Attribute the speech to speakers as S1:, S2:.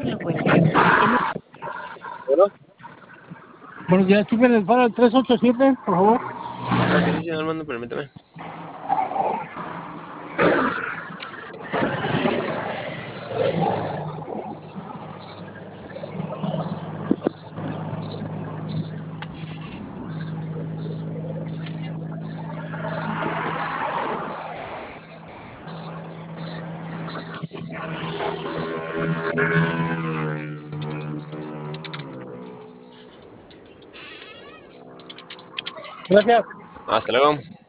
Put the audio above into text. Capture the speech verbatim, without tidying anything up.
S1: favor, no cuelgue. El
S2: Bueno,
S3: Buenos días, chico, en el faro del tres ocho siete, por favor.
S2: claro que sí, señor Armando, permítame.
S3: Gracias.
S2: Hasta luego.